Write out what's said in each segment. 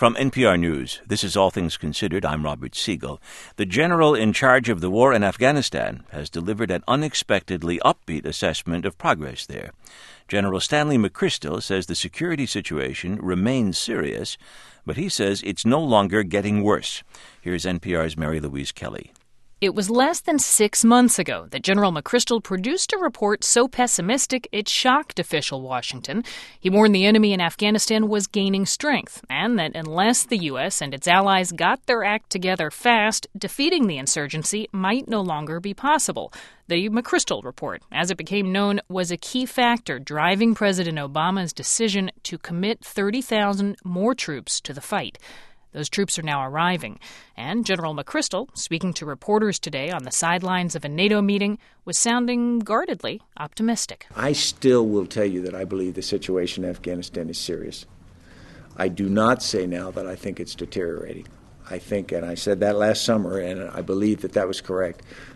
From NPR News, this is All Things Considered. I'm Robert Siegel. The general in charge of the war in Afghanistan has delivered an unexpectedly upbeat assessment of progress there. General Stanley McChrystal says the security situation remains serious, but he says it's no longer getting worse. Here's NPR's Mary Louise Kelly. It was less than 6 months ago that General McChrystal produced a report so pessimistic it shocked official Washington. He warned the enemy in Afghanistan was gaining strength and that unless the U.S. and its allies got their act together fast, defeating the insurgency might no longer be possible. The McChrystal report, as it became known, was a key factor driving President Obama's decision to commit 30,000 more troops to the fight. Those troops are now arriving, and General McChrystal, speaking to reporters today on the sidelines of a NATO meeting, was sounding guardedly optimistic. I still will tell you that I believe the situation in Afghanistan is serious. I do not say now that I think it's deteriorating. I think, and I said that last summer, and I believe that that was correct.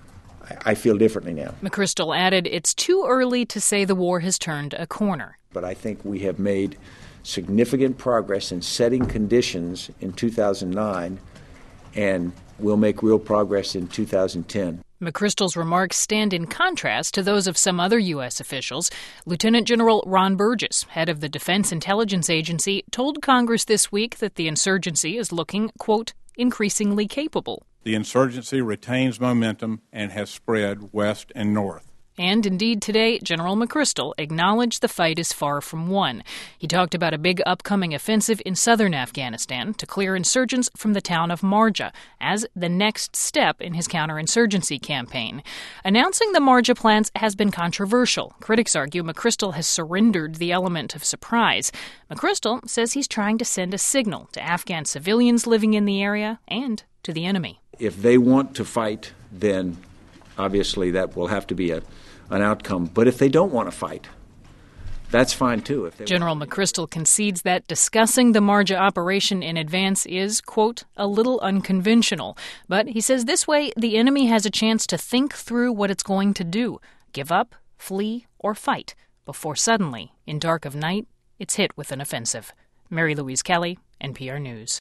I feel differently now. McChrystal added it's too early to say the war has turned a corner. But I think we have made significant progress in setting conditions in 2009, and we'll make real progress in 2010. McChrystal's remarks stand in contrast to those of some other U.S. officials. Lieutenant General Ron Burgess, head of the Defense Intelligence Agency, told Congress this week that the insurgency is looking, quote, increasingly capable. The insurgency retains momentum and has spread west and north. And indeed, today, General McChrystal acknowledged the fight is far from won. He talked about a big upcoming offensive in southern Afghanistan to clear insurgents from the town of Marja as the next step in his counterinsurgency campaign. Announcing the Marja plans has been controversial. Critics argue McChrystal has surrendered the element of surprise. McChrystal says he's trying to send a signal to Afghan civilians living in the area and to the enemy. If they want to fight, then obviously that will have to be an outcome. But if they don't want to fight, that's fine too. General McChrystal concedes that discussing the Marja operation in advance is, quote, a little unconventional. But he says this way the enemy has a chance to think through what it's going to do, give up, flee, or fight, before suddenly, in dark of night, it's hit with an offensive. Mary Louise Kelly, NPR News.